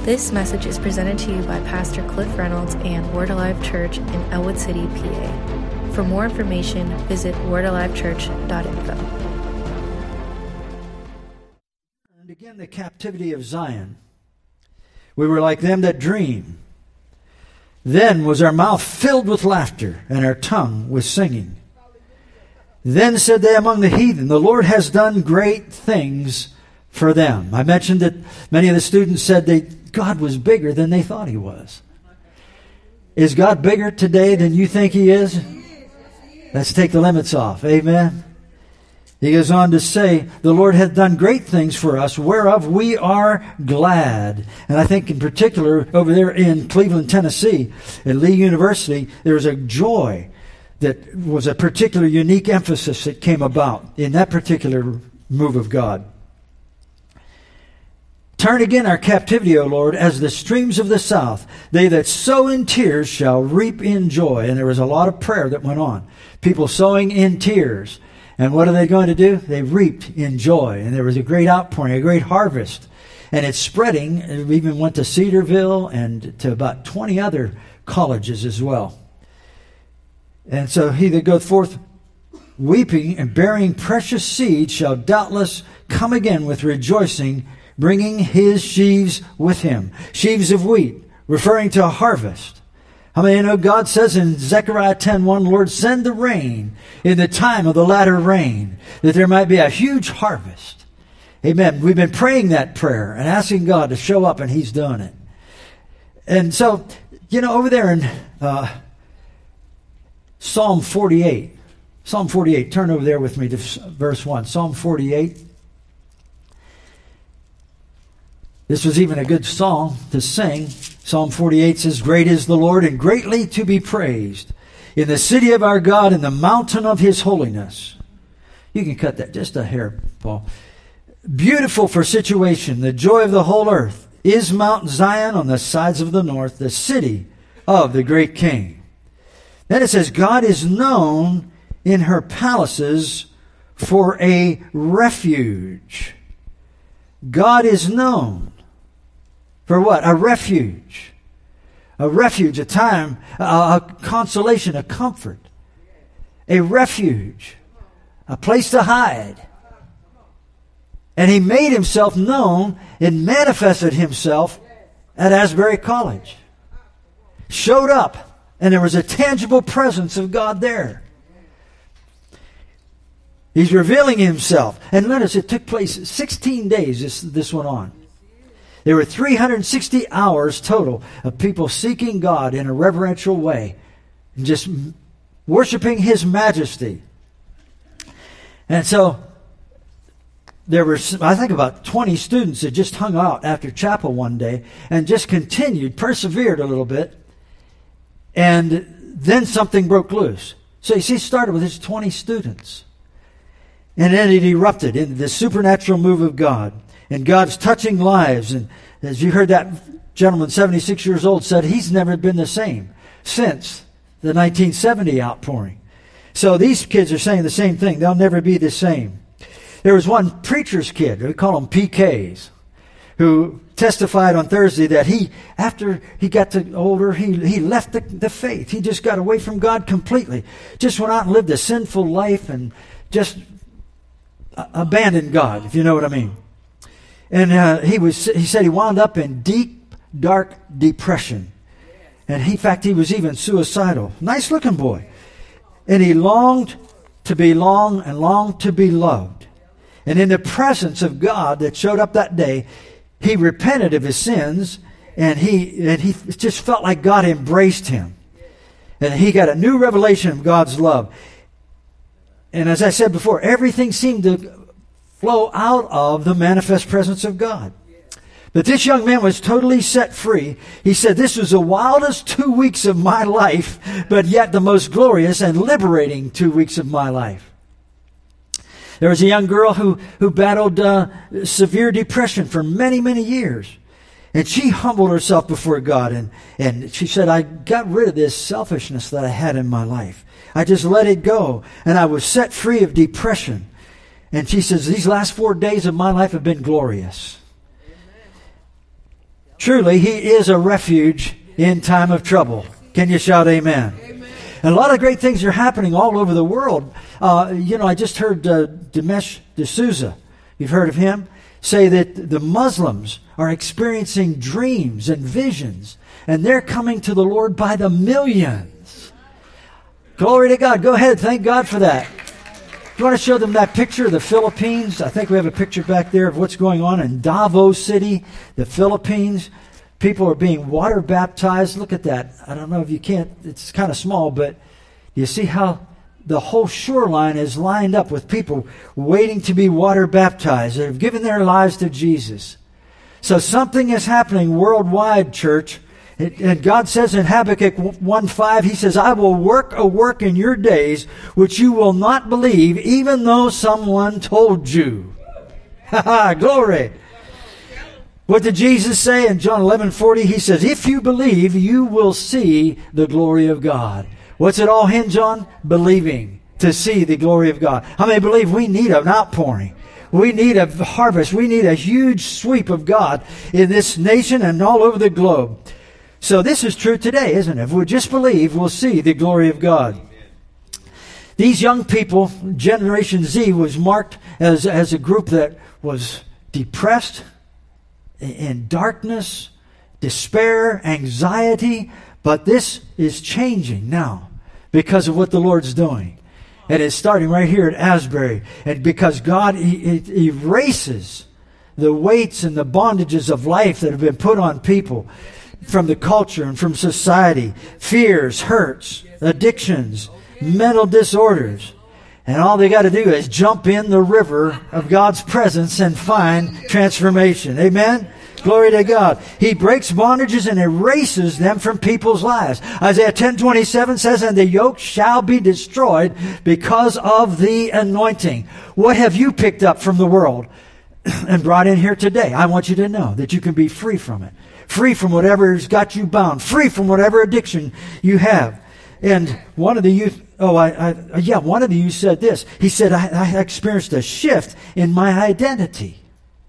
This message is presented to you by Pastor Cliff Reynolds and Word Alive Church in Elwood City, PA. For more information, visit wordalivechurch.info. And again, the captivity of Zion. We were like them that dream. Then was our mouth filled with laughter, and our tongue with singing. Then said they among the heathen, the Lord has done great things for them. I mentioned that many of the students said God was bigger than they thought He was. Is God bigger today than you think He is? Let's take the limits off. Amen. He goes on to say, the Lord hath done great things for us, whereof we are glad. And I think in particular over there in Cleveland, Tennessee, at Lee University, there was a joy that was a particular unique emphasis that came about in that particular move of God. Turn again our captivity, O Lord, as the streams of the south. They that sow in tears shall reap in joy. And there was a lot of prayer that went on. People sowing in tears. And what are they going to do? They reaped in joy. And there was a great outpouring, a great harvest. And it's spreading. It even went to Cedarville and to about 20 other colleges as well. And so he that goeth forth weeping and bearing precious seed shall doubtless come again with rejoicing, bringing his sheaves with him. Sheaves of wheat, referring to a harvest. How many of you know God says in Zechariah 10:1, Lord, send the rain in the time of the latter rain, that there might be a huge harvest. Amen. We've been praying that prayer and asking God to show up, and He's done it. And so, over there in Psalm 48. Psalm 48. Turn over there with me to verse 1. Psalm 48. This was even a good song to sing. Psalm 48 says, great is the Lord and greatly to be praised in the city of our God, in the mountain of His holiness. You can cut that just a hair, Paul. Beautiful for situation, the joy of the whole earth, is Mount Zion on the sides of the north, the city of the great King. Then it says, God is known in her palaces for a refuge. God is known for what? A refuge. A refuge, a time, a consolation, a comfort. A refuge. A place to hide. And He made Himself known and manifested Himself at Asbury College. Showed up, and there was a tangible presence of God there. He's revealing Himself. And notice it took place 16 days this went on. There were 360 hours total of people seeking God in a reverential way and just worshiping His majesty. And so there were, I think, about 20 students that just hung out after chapel one day and just continued, persevered a little bit, and then something broke loose. So you see, it started with his 20 students. And then it erupted into the supernatural move of God. And God's touching lives. And as you heard that gentleman, 76 years old, said he's never been the same since the 1970 outpouring. So these kids are saying the same thing. They'll never be the same. There was one preacher's kid, we call them PKs, who testified on Thursday that after he got older, he left the faith. He just got away from God completely. Just went out and lived a sinful life and just abandoned God, if you know what I mean. And he said he wound up in deep, dark depression. And in fact, he was even suicidal. Nice looking boy. And he longed to belong and longed to be loved. And in the presence of God that showed up that day, he repented of his sins, and he just felt like God embraced him. And he got a new revelation of God's love. And as I said before, everything seemed to flow out of the manifest presence of God. But this young man was totally set free. He said, this was the wildest 2 weeks of my life, but yet the most glorious and liberating 2 weeks of my life. There was a young girl who battled severe depression for many, many years. And she humbled herself before God. And she said, I got rid of this selfishness that I had in my life. I just let it go. And I was set free of depression. And she says, these last 4 days of my life have been glorious. Truly, He is a refuge in time of trouble. Can you shout amen? And a lot of great things are happening all over the world. I just heard Dinesh D'Souza, you've heard of him, say that the Muslims are experiencing dreams and visions, and they're coming to the Lord by the millions. Glory to God. Go ahead. Thank God for that. You want to show them that picture of the Philippines? I think we have a picture back there of what's going on in Davao City, the Philippines. People are being water baptized. Look at that. I don't know if you can't, it's kind of small, but you see how the whole shoreline is lined up with people waiting to be water baptized that have given their lives to Jesus. So something is happening worldwide, church. And God says in Habakkuk 1:5, He says, I will work a work in your days which you will not believe, even though someone told you. Ha ha, glory. What did Jesus say in John 11:40? He says, if you believe, you will see the glory of God. What's it all hinge on? Believing to see the glory of God. How many believe we need an outpouring? We need a harvest. We need a huge sweep of God in this nation and all over the globe. So this is true today, isn't it? If we just believe, we'll see the glory of God. These young people, Generation Z, was marked as a group that was depressed, in darkness, despair, anxiety, but this is changing now because of what the Lord's doing. And it's starting right here at Asbury. And because God erases the weights and the bondages of life that have been put on people from the culture and from society, fears, hurts, addictions, mental disorders. And all they got to do is jump in the river of God's presence and find transformation. Amen? Glory to God. He breaks bondages and erases them from people's lives. Isaiah 10:27 says, and the yoke shall be destroyed because of the anointing. What have you picked up from the world and brought in here today? I want you to know that you can be free from it. Free from whatever has got you bound. Free from whatever addiction you have. And one of the youth, one of the youth said this. He said, I experienced a shift in my identity.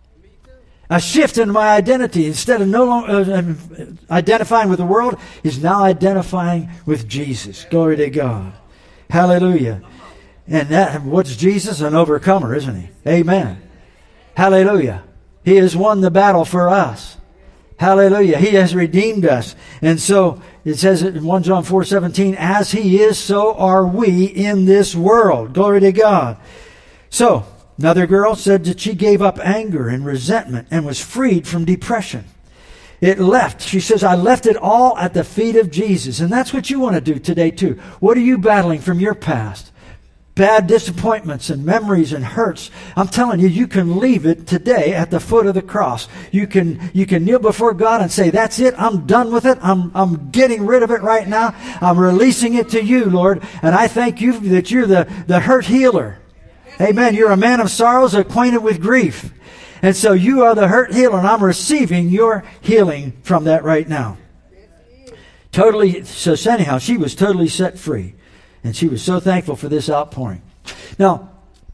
A shift in my identity. Instead of no longer identifying with the world, is now identifying with Jesus. Glory to God. Hallelujah. And what's Jesus? An overcomer, isn't He? Amen. Hallelujah. He has won the battle for us. Hallelujah. He has redeemed us. And so it says in 1 John 4:17, as He is, so are we in this world. Glory to God. So, another girl said that she gave up anger and resentment and was freed from depression. It left. She says, I left it all at the feet of Jesus. And that's what you want to do today too. What are you battling from your past? Bad disappointments and memories and hurts. I'm telling you, you can leave it today at the foot of the cross. You can kneel before God and say, that's it. I'm done with it. I'm getting rid of it right now. I'm releasing it to you, Lord. And I thank you that you're the hurt healer. Amen. You're a man of sorrows, acquainted with grief. And so you are the hurt healer, and I'm receiving your healing from that right now. Totally. So anyhow, she was totally set free. And she was so thankful for this outpouring. Now,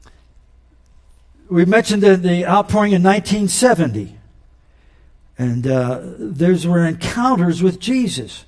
we mentioned the outpouring in 1970. And those were encounters with Jesus.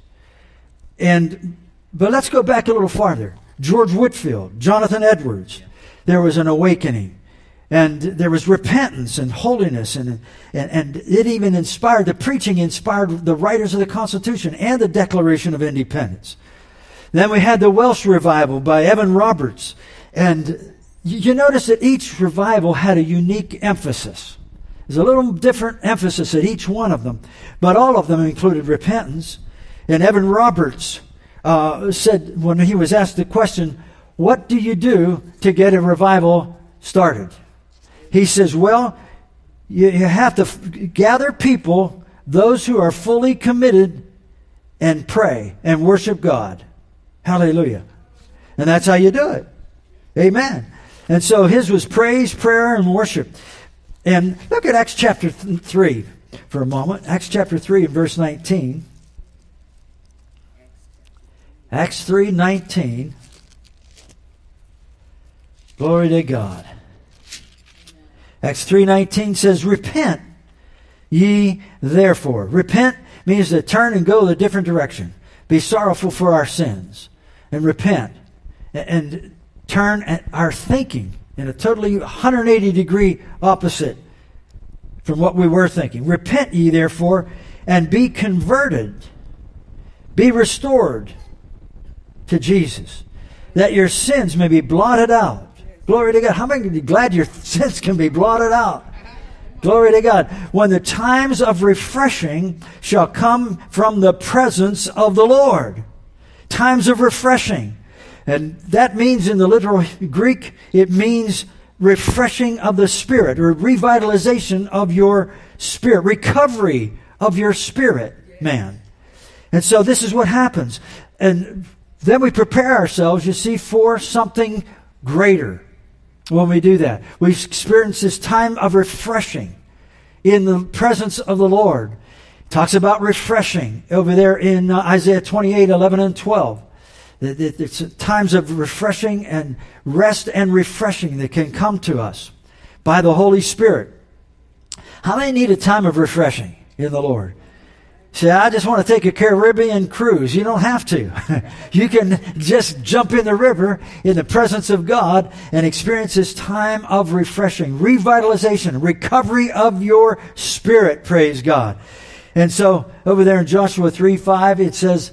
But let's go back a little farther. George Whitefield, Jonathan Edwards. There was an awakening. And there was repentance and holiness. And it even inspired, the preaching inspired the writers of the Constitution and the Declaration of Independence. Then we had the Welsh revival by Evan Roberts. And you notice that each revival had a unique emphasis. There's a little different emphasis at each one of them. But all of them included repentance. And Evan Roberts said, when he was asked the question, what do you do to get a revival started? He says, well, you have to gather people, those who are fully committed, and pray and worship God. Hallelujah. And that's how you do it. Amen. And so his was praise, prayer, and worship. And look at Acts chapter 3 for a moment. Acts chapter 3 and verse 19. Acts 3:19. Glory to God. Acts 3:19 says, repent ye therefore. Repent means to turn and go a different direction. Be sorrowful for our sins and repent and turn our thinking in a totally 180 degree opposite from what we were thinking. Repent ye therefore and be converted. Be restored to Jesus, that your sins may be blotted out. Glory to God. How many are glad your sins can be blotted out? Glory to God. When the times of refreshing shall come from the presence of the Lord. Times of refreshing. And that means in the literal Greek, it means refreshing of the spirit, or revitalization of your spirit, recovery of your spirit, man. And so this is what happens. And then we prepare ourselves, you see, for something greater when we do that. We experience this time of refreshing in the presence of the Lord. It talks about refreshing over there in Isaiah 28, 11 and 12. It's times of refreshing and rest and refreshing that can come to us by the Holy Spirit. How many need a time of refreshing in the Lord? Say, I just want to take a Caribbean cruise. You don't have to. You can just jump in the river in the presence of God and experience this time of refreshing, revitalization, recovery of your spirit, praise God. And so over there in Joshua 3:5, it says,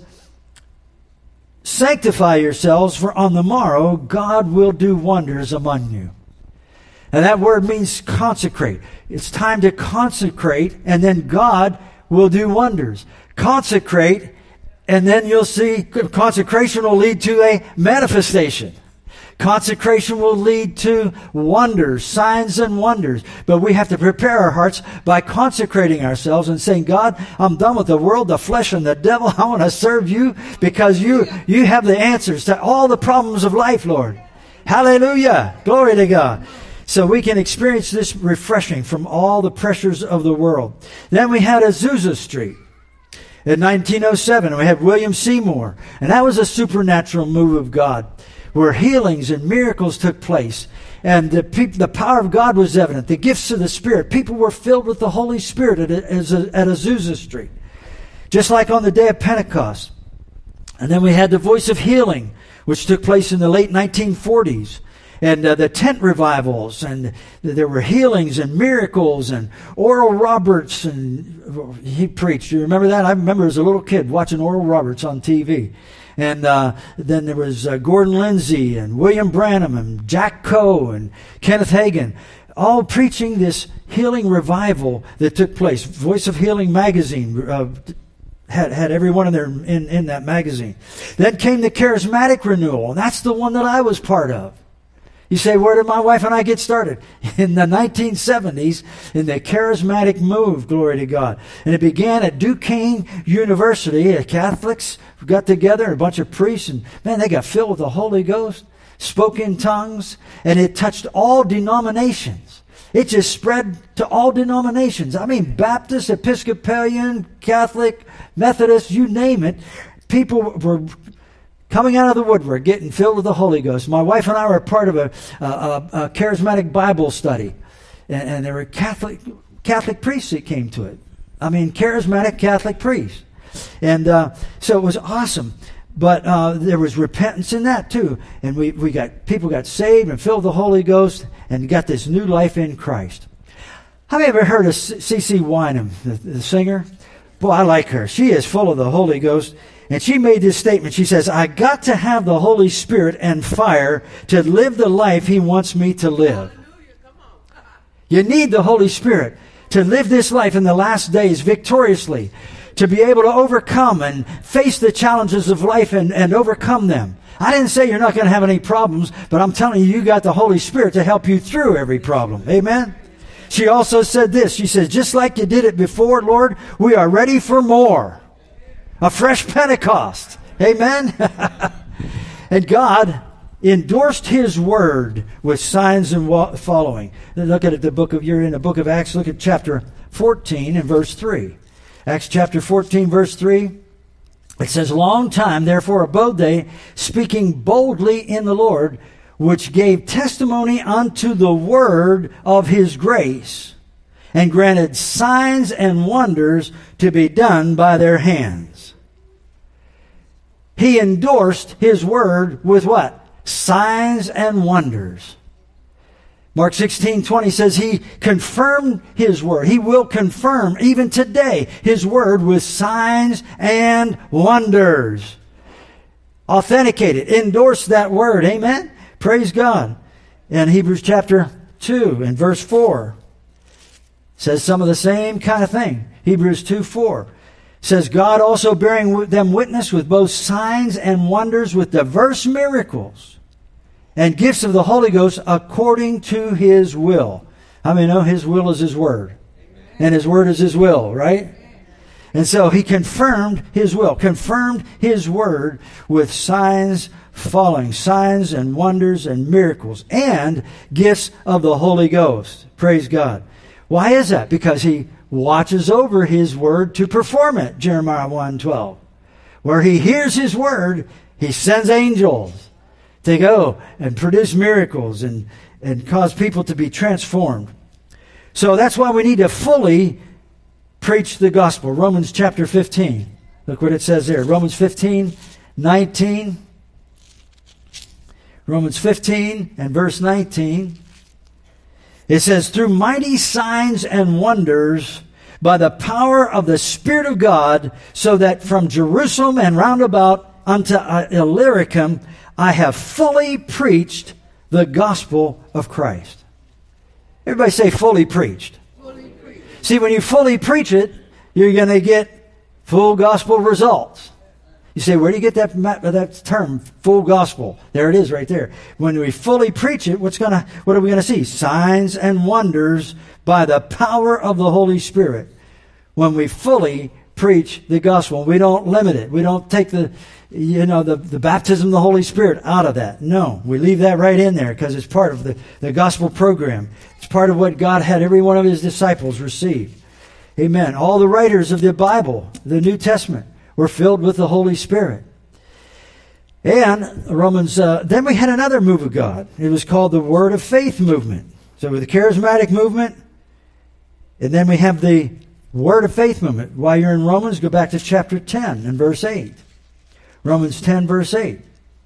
sanctify yourselves, for on the morrow God will do wonders among you. And that word means consecrate. It's time to consecrate, and then God will do wonders. Consecrate, and then you'll see consecration will lead to a manifestation. Consecration will lead to wonders, signs and wonders. But we have to prepare our hearts by consecrating ourselves and saying, God, I'm done with the world, the flesh, and the devil. I want to serve you because you have the answers to all the problems of life, Lord. Hallelujah. Glory to God. So we can experience this refreshing from all the pressures of the world. Then we had Azusa Street. In 1907, we had William Seymour. And that was a supernatural move of God, where healings and miracles took place. And the power of God was evident. The gifts of the Spirit. People were filled with the Holy Spirit at Azusa Street. Just like on the day of Pentecost. And then we had the Voice of Healing, which took place in the late 1940s. And the tent revivals, and there were healings and miracles, and Oral Roberts, and he preached. You remember that? I remember as a little kid watching Oral Roberts on TV. And then there was Gordon Lindsay, and William Branham, and Jack Coe, and Kenneth Hagin, all preaching this healing revival that took place. Voice of Healing magazine had everyone in that magazine. Then came the Charismatic Renewal, and that's the one that I was part of. You say, where did my wife and I get started? In the 1970s, in the charismatic move, glory to God. And it began at Duquesne University. The Catholics got together, a bunch of priests, and man, they got filled with the Holy Ghost, spoke in tongues, and it touched all denominations. It just spread to all denominations. I mean, Baptist, Episcopalian, Catholic, Methodist, you name it. People were coming out of the woodwork, getting filled with the Holy Ghost. My wife and I were part of a charismatic Bible study. And there were Catholic priests that came to it. I mean, charismatic Catholic priests. And so it was awesome. But there was repentance in that too. And people got saved and filled with the Holy Ghost and got this new life in Christ. Have you ever heard of C.C. Wineham, the singer? Boy, I like her. She is full of the Holy Ghost. And she made this statement. She says, I got to have the Holy Spirit and fire to live the life He wants me to live. You need the Holy Spirit to live this life in the last days victoriously, to be able to overcome and face the challenges of life and overcome them. I didn't say you're not going to have any problems, but I'm telling you, you got the Holy Spirit to help you through every problem. Amen? She also said this. She says, just like you did it before, Lord, we are ready for more. A fresh Pentecost. Amen? And God endorsed His word with signs and following. Then look at it, you're in the book of Acts, look at chapter 14 and verse 3. Acts chapter 14, verse 3. It says, long time, therefore, abode they, speaking boldly in the Lord, which gave testimony unto the word of His grace. and granted signs and wonders to be done by their hands. He endorsed his word with what? Signs and wonders. Mark 16:20 says he confirmed his word. He will confirm even today his word with signs and wonders. Authenticate it. Endorse that word. Amen? Praise God. In Hebrews chapter 2 and verse 4 says some of the same kind of thing. Hebrews 2:4 says, God also bearing them witness with both signs and wonders with diverse miracles and gifts of the Holy Ghost according to his will. How many know his will is his word? Amen. And his word is his will, right? And so he confirmed his will, confirmed his word with signs following, signs and wonders and miracles and gifts of the Holy Ghost. Praise God. Why is that? Because he watches over his word to perform it. Jeremiah 1:12. Where he hears his word, he sends angels to go and produce miracles and cause people to be transformed. So that's why we need to fully preach the gospel. Romans chapter 15. Look what it says there. Romans 15:19. Romans 15 and verse 19. It says, through mighty signs and wonders by the power of the Spirit of God, so that from Jerusalem and round about unto Illyricum I have fully preached the gospel of Christ. Everybody say fully preached. Fully preached. See, when you fully preach it, you're going to get full gospel results. You say, where do you get that term, full gospel? There it is right there. When we fully preach it, what are we going to see? Signs and wonders by the power of the Holy Spirit. When we fully preach the gospel, we don't limit it. We don't take the baptism of the Holy Spirit out of that. No, we leave that right in there because it's part of the gospel program. It's part of what God had every one of his disciples receive. Amen. All the writers of the Bible, the New Testament, were filled with the Holy Spirit. And Romans, then we had another move of God. It was called the Word of Faith movement. So with the charismatic movement, and then we have the Word of Faith movement. While you're in Romans, go back to chapter 10 and verse 8. Romans 10 verse 8.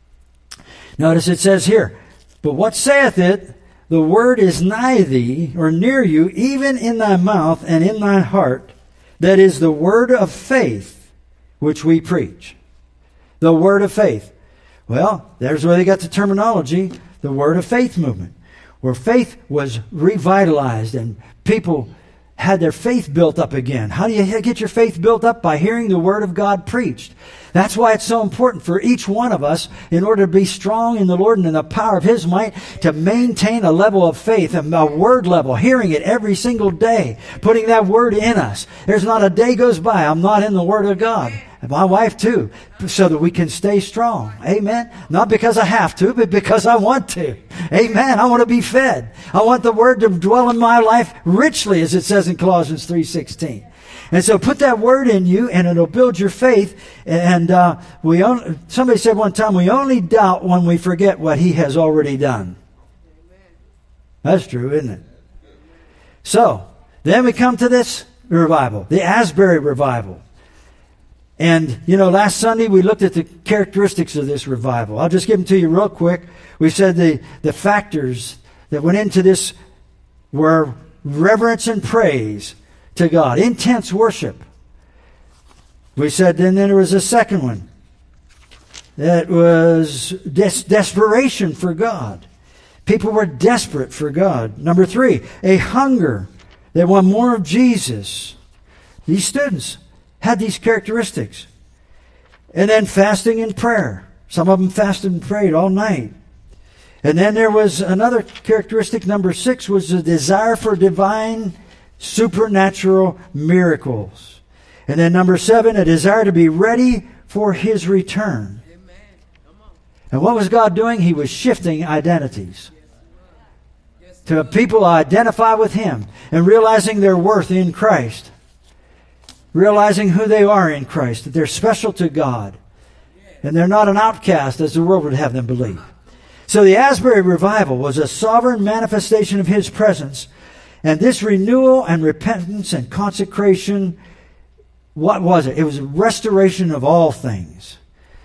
Notice it says here, but what saith it? The word is nigh thee, or near you, even in thy mouth and in thy heart. That is the word of faith which we preach. The word of faith. Well, there's where they got the terminology, the Word of Faith movement, where faith was revitalized and people had their faith built up again. How do you get your faith built up? By hearing the Word of God preached. That's why it's so important for each one of us, in order to be strong in the Lord and in the power of His might, to maintain a level of faith, a word level, hearing it every single day, putting that Word in us. There's not a day goes by I'm not in the Word of God. And my wife too, so that we can stay strong. Amen. Not because I have to, but because I want to. Amen. I want to be fed. I want the Word to dwell in my life richly, as it says in Colossians 3:16. And so put that Word in you, and it'll build your faith. And somebody said one time, we only doubt when we forget what He has already done. That's true, isn't it? So, then we come to this revival, the Asbury revival. And, last Sunday we looked at the characteristics of this revival. I'll just give them to you real quick. We said the factors that went into this were reverence and praise to God, intense worship. We said then there was a second one. That was desperation for God. People were desperate for God. Number 3, a hunger. They want more of Jesus. These students had these characteristics. And then fasting and prayer. Some of them fasted and prayed all night. And then there was another characteristic, number 6, was the desire for divine supernatural miracles. And then number 7, a desire to be ready for His return. Amen. Come on. And what was God doing? He was shifting identities. To people identify with Him and realizing their worth in Christ. Realizing who they are in Christ, that they're special to God. And they're not an outcast as the world would have them believe. So the Asbury revival was a sovereign manifestation of His presence And this renewal and repentance and consecration, what was it? It was a restoration of all things.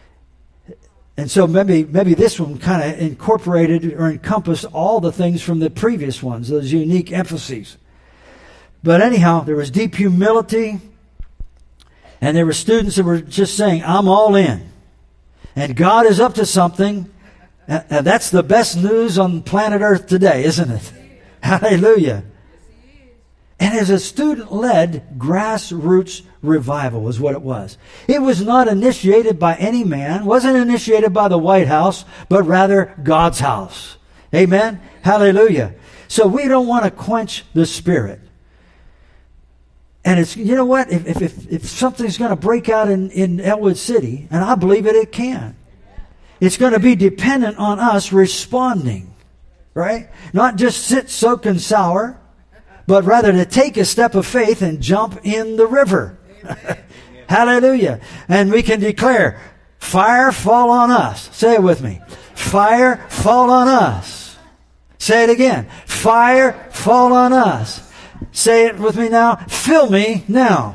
And so maybe this one kind of incorporated or encompassed all the things from the previous ones, those unique emphases. But anyhow, there was deep humility, and there were students that were just saying, I'm all in. And God is up to something. And that's the best news on planet Earth today, isn't it? Hallelujah. And as a student-led grassroots revival is what it was. It was not initiated by any man, wasn't initiated by the White House, but rather God's house. Amen? Hallelujah. So we don't want to quench the Spirit. And it's, you know what, if something's going to break out in Elwood City, and I believe it can, it's going to be dependent on us responding, right? Not just sit, soak, and sour, but rather to take a step of faith and jump in the river. Hallelujah. And we can declare, fire fall on us. Say it with me. Fire fall on us. Say it again. Fire fall on us. Say it with me now. Fill me now.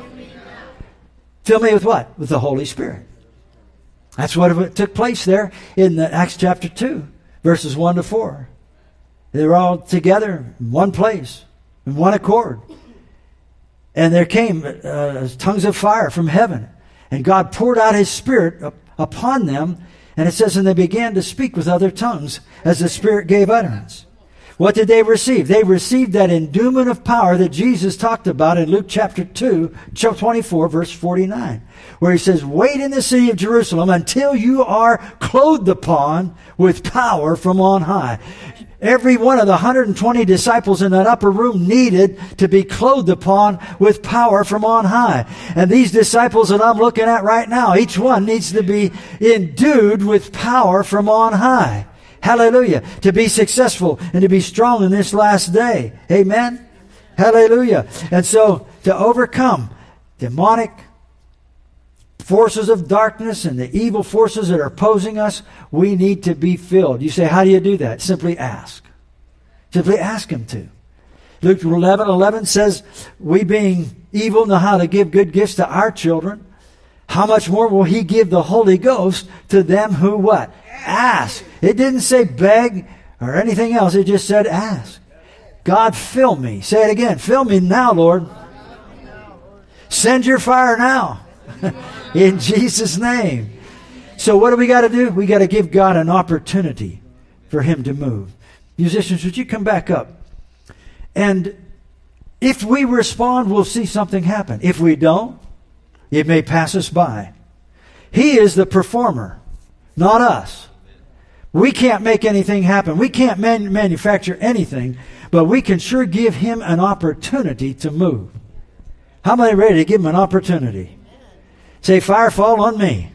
Fill me with what? With the Holy Spirit. That's what took place there in Acts chapter 2, verses 1 to 4. They were all together in one place, in one accord. And there came tongues of fire from heaven. And God poured out His Spirit upon them. And it says, and they began to speak with other tongues as the Spirit gave utterance. What did they receive? They received that endowment of power that Jesus talked about in Luke chapter 2, 24, verse 49, where He says, wait in the city of Jerusalem until you are clothed upon with power from on high. Every one of the 120 disciples in that upper room needed to be clothed upon with power from on high. And these disciples that I'm looking at right now, each one needs to be endued with power from on high. Hallelujah. To be successful and to be strong in this last day. Amen. Hallelujah. And so to overcome demonic forces of darkness and the evil forces that are opposing us, we need to be filled. You say, how do you do that? Simply ask. Simply ask Him to. Luke 11:11 says, we being evil know how to give good gifts to our children. How much more will He give the Holy Ghost to them who what? Ask. It didn't say beg or anything else. It just said ask. God, fill me. Say it again. Fill me now, Lord. Send your fire now. In Jesus' name. So what do we got to do? We got to give God an opportunity for Him to move. Musicians, would you come back up? And if we respond, we'll see something happen. If we don't, it may pass us by. He is the performer, not us. We can't make anything happen. We can't manufacture anything, but we can sure give Him an opportunity to move. How many are ready to give Him an opportunity? Say, fire fall on me.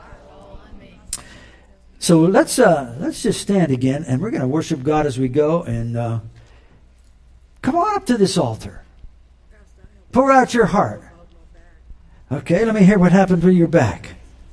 So let's just stand again, and we're going to worship God as we go. And come on up to this altar. Pour out your heart. Okay, let me hear what happened to your back.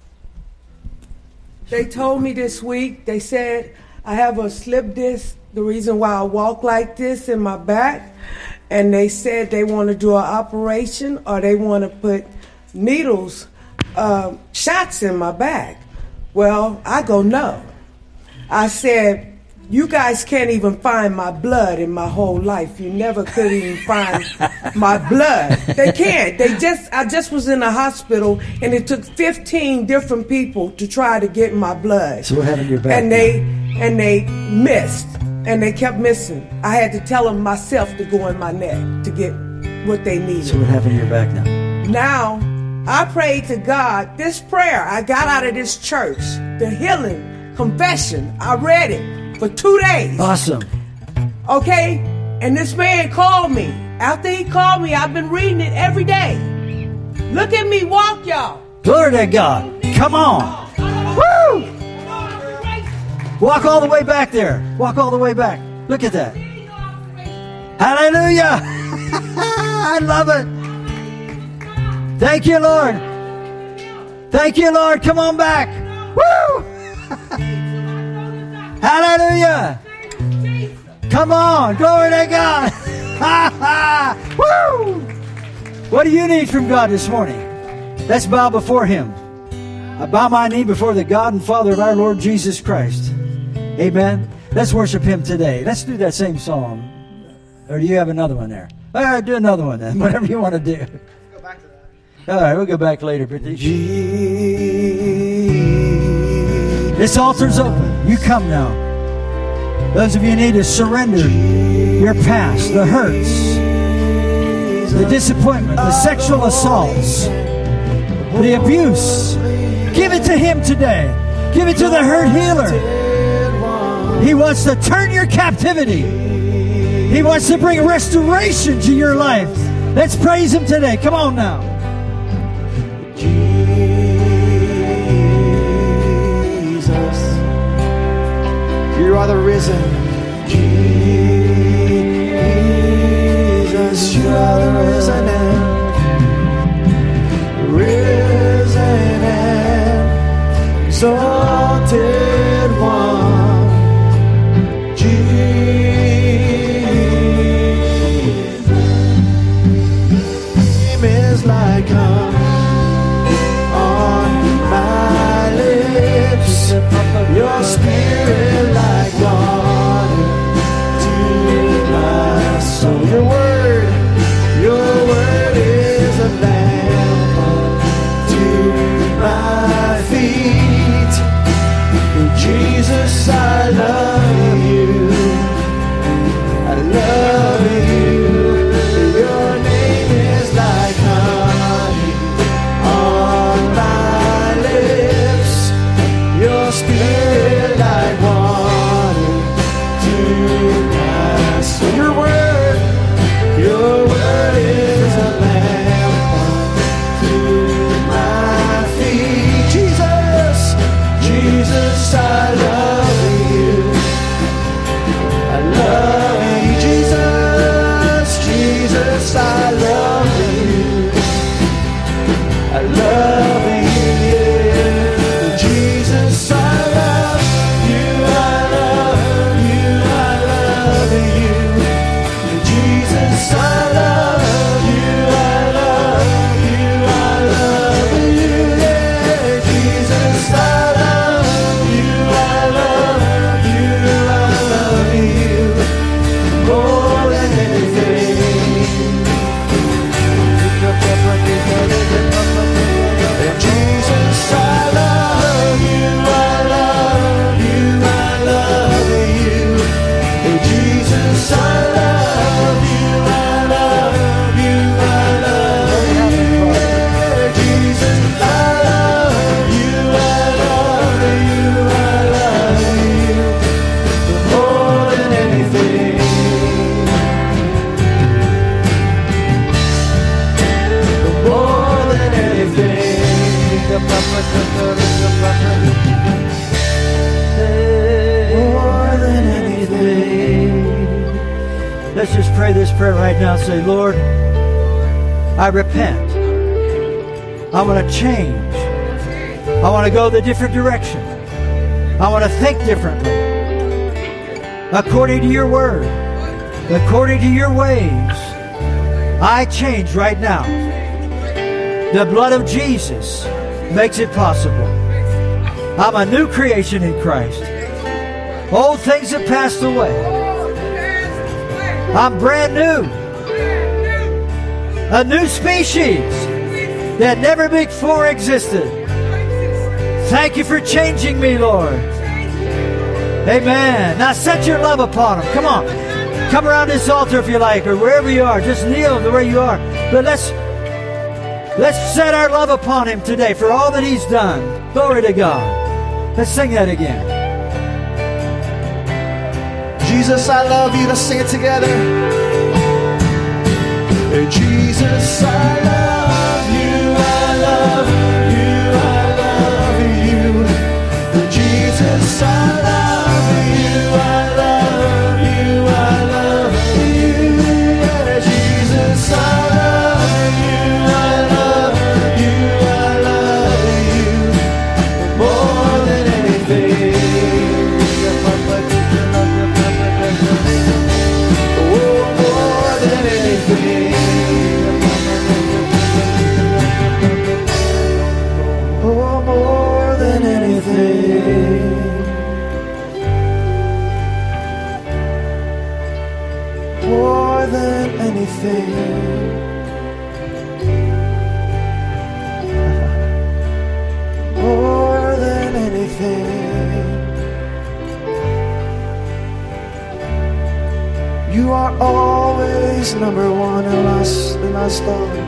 They told me this week, they said I have a slip disc, the reason why I walk like this in my back. And they said they want to do an operation or they want to put needles, shots in my back. Well, I go, no. I said, you guys can't even find my blood in my whole life. You never could even find my blood. They can't. I just was in a hospital and it took 15 different people to try to get my blood. So what happened to your back? And they missed. And they kept missing. I had to tell them myself to go in my neck to get what they needed. So what happened to your back now? Now, I prayed to God. This prayer I got out of this church, the healing confession, I read it for 2 days. Awesome. Okay? And this man called me. After he called me, I've been reading it every day. Look at me walk, y'all. Glory to God. Come on. Woo! Walk all the way back there. Walk all the way back. Look at that. Hallelujah. I love it. Thank you, Lord. Thank you, Lord. Come on back. Woo! Hallelujah. Come on. Glory to God. Woo! What do you need from God this morning? Let's bow before Him. I bow my knee before the God and Father of our Lord Jesus Christ. Amen. Let's worship Him today. Let's do that same song. Or do you have another one there? All right, do another one then. Whatever you want to do. Go back to that. All right, we'll go back later. This altar's open. You come now. Those of you who need to surrender your past, the hurts, the disappointment, the sexual assaults, the abuse. Give it to Him today. Give it to the hurt healer. He wants to turn your captivity. He wants to bring restoration to your life. Let's praise Him today. Come on now. Jesus, You are the risen. Jesus, You are the risen and exalted one. Jesus, name is like honey on my lips. Your Spirit like water to my soul. Your word is a lamp to my feet. Jesus, I love You. I love You. Your name is like honey on my lips. Your Spirit like water to my soul. Your word is a lamp to my feet. Jesus, I love You. I love You, Jesus, I love You. I love You, yeah. Jesus, I love You. I love You. I love You. Jesus, I love You. I love You. I love You, yeah. Jesus, I love You. I love You. I love You more than anything. And Jesus, I love You. I love You. I love You. And Jesus, I love You. I love You. I love You. Yeah, Jesus, I love You. I love You. I love You more than anything. More than anything. More than anything. Let's just pray this prayer right now. Say, Lord, I repent. I want to change. I want to go the different direction. I want to think differently. According to Your word. According to Your ways. I change right now. The blood of Jesus makes it possible. I'm a new creation in Christ. Old things have passed away. I'm brand new. A new species that never before existed. Thank You for changing me, Lord. Amen. Now set your love upon Him. Come on. Come around this altar if you like, or wherever you are. Just kneel the way you are. But let's set our love upon Him today for all that He's done. Glory to God. Let's sing that again. Jesus, I love You. Let's sing it together. Hey, Jesus, I love You. I love You. I love You. Hey, Jesus, I love You. I love You. I love You. Yeah, Jesus, I love You. I love You. I love You more than anything. Oh, more than You are always number one in us, Lord.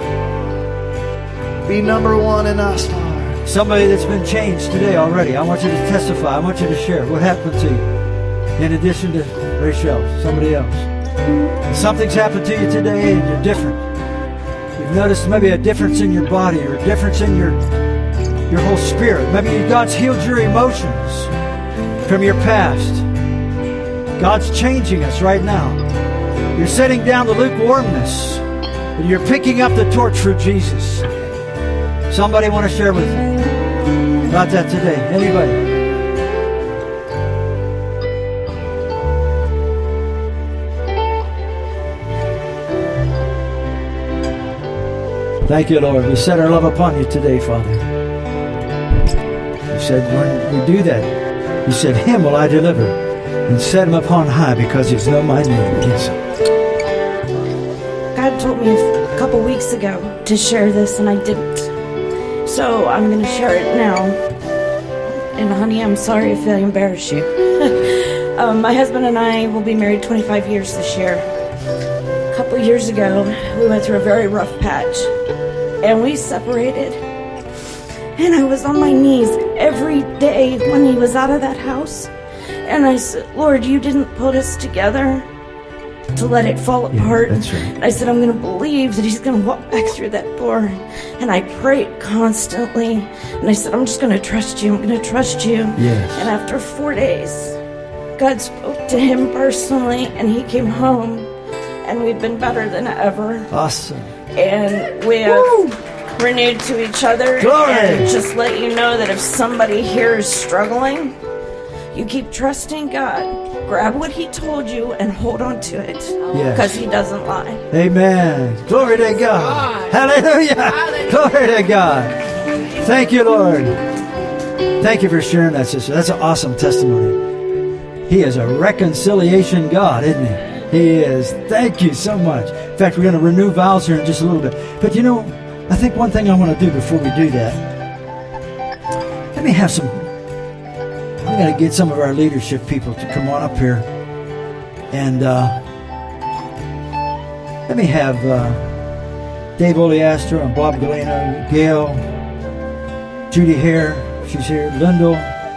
Be number one in us, Lord. Somebody that's been changed today already. I want you to testify. I want you to share what happened to you. In addition to Rachel, somebody else. Something's happened to you today and you're different. You've noticed maybe a difference in your body or a difference in your whole spirit. Maybe God's healed your emotions from your past. God's changing us right now. You're setting down the lukewarmness and you're picking up the torch for Jesus. Somebody want to share with me about that today? Anybody? Thank you, Lord. We set our love upon you today, Father. You said when we do that, you said, him will I deliver and set him upon high because he's known my name. Yes. God told me a couple weeks ago to share this, and I didn't. So I'm going to share it now. And honey, I'm sorry if I embarrass you. My husband and I will be married 25 years this year. A couple years ago, we went through a very rough patch. And we separated. And I was on my knees every day when he was out of that house. And I said, Lord, you didn't put us together to let it fall apart. That's right. And I said, I'm going to believe that he's going to walk back through that door. And I prayed constantly. And I said, I'm just going to trust you. I'm going to trust you. Yes. And after 4 days, God spoke to him personally. And he came home. And we've been better than ever. Awesome. And we have renewed to each other. Glory. And just let you know that if somebody here is struggling, you keep trusting God. Grab what he told you and hold on to it. Because he doesn't lie. Amen. Glory to God. Hallelujah. Glory to God. Thank you, Lord. Thank you for sharing that, sister. That's an awesome testimony. He is a reconciliation God, isn't he? He is. Thank you so much. In fact, we're going to renew vows here in just a little bit. But you know, I think one thing I want to do before we do that, let me have some, I'm going to get some of our leadership people to come on up here. And let me have Dave Oleastro and Bob Galeno, Gail, Judy Hare, she's here, Lynn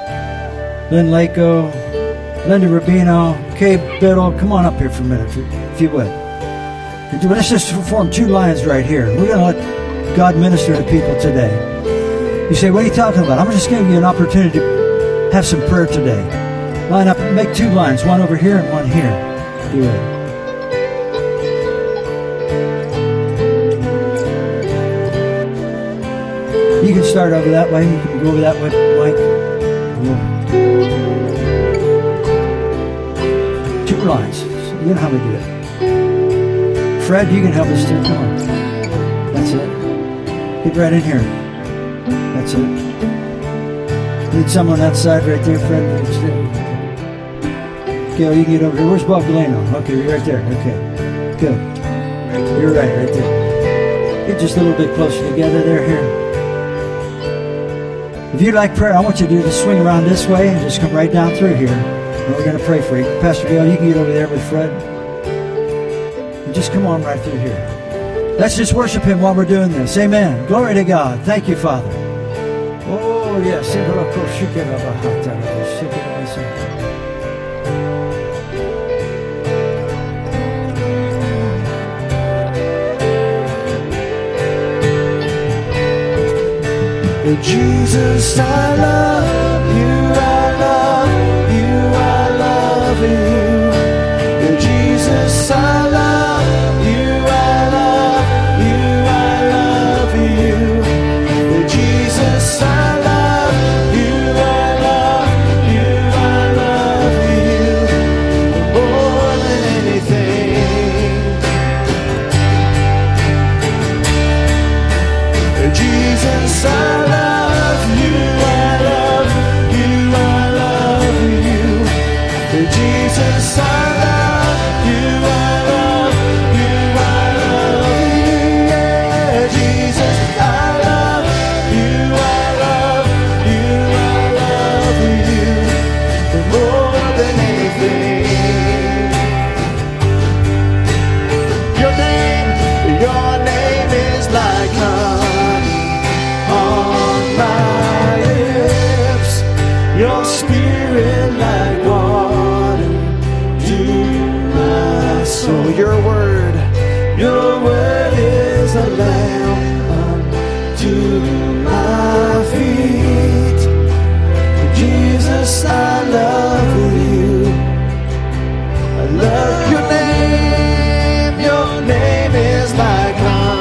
Lako, Linda Rubino, Kay Biddle. Come on up here for a minute, if you would. Let's just perform 2 lines right here. We're going to let God minister to people today. You say, what are you talking about? I'm just giving you an opportunity to have some prayer today. Line up and make 2 lines, one over here and one here. Do it. You can start over that way. You can go over that way, Mike. 2 lines. You know how we do it. Fred, you can help us too. Come on. That's it. Get right in here. That's it. Need someone outside right there, Fred. Gail, you can get over here. Where's Bob Galeno? Okay, you're right there. Okay. Good. You're right there. Get just a little bit closer together there, here. If you'd like prayer, I want you to just swing around this way and just come right down through here. And we're going to pray for you. Pastor Gail, you can get over there with Fred. And just come on right through here. Let's just worship him while we're doing this. Amen. Glory to God. Thank you, Father. Oh, yes. Jesus, I love you, I love you, I love you. Jesus, I love you, I love you, I love you. Jesus, I love you, I love you, I love you. More than anything. Jesus, I love you, I love you. Jesus, I love you. I love your name. Your name is like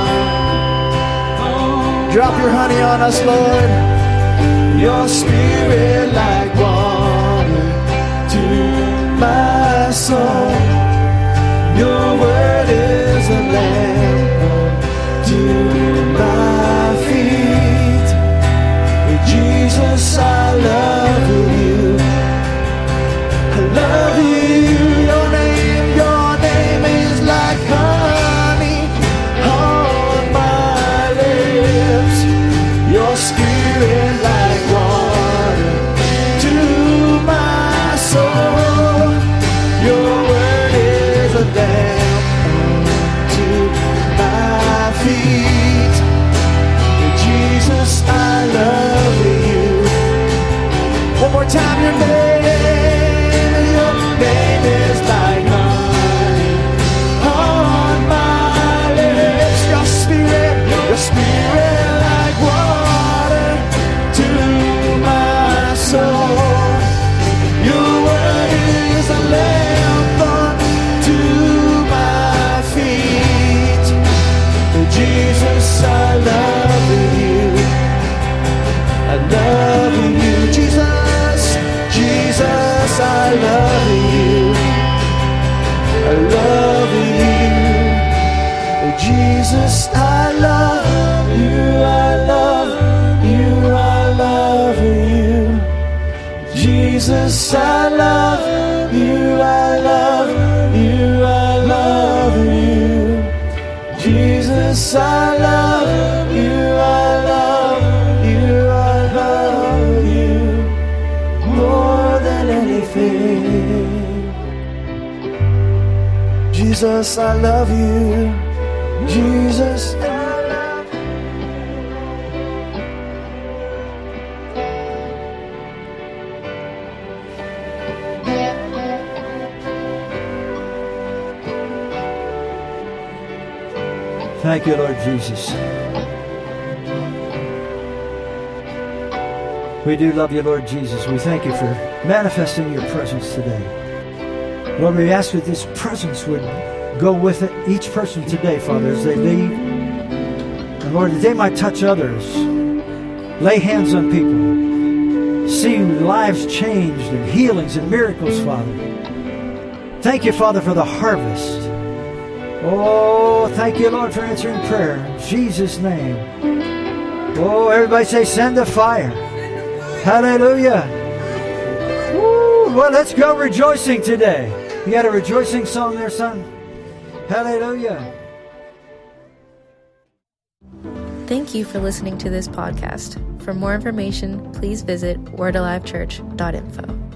honey. Drop your honey on us, Lord. Your spirit like water to my soul. Your word is a lamp to my feet. Jesus, I love you. I love you. Your name is like honey on my lips. Your spirit like water to my soul. Your word is a lamp to my feet. Jesus, I love you. One more time, your name is like honey on my lips. Your spirit like water to my soul. Your word is a lamp unto my feet. Jesus, I love you. I love you, Jesus, Jesus, I love you. I love you, Jesus, I love you, I love you, I love you. Jesus, I love you, I love you, I love you. Jesus, I love you, I love you, I love you more than anything. Jesus, I love you. Jesus, I love you. Thank you, Lord Jesus. We do love you, Lord Jesus. We thank you for manifesting your presence today. Lord, we ask that this presence would go with it, each person today, Father, as they leave. And Lord, that they might touch others, lay hands on people, see lives changed and healings and miracles, Father. Thank you, Father, for the harvest. Oh, thank you, Lord, for answering prayer. In Jesus' name. Oh, everybody say, send the fire. Hallelujah. Woo, well, let's go rejoicing today. You got a rejoicing song there, son? Hallelujah. Thank you for listening to this podcast. For more information, please visit wordalivechurch.info.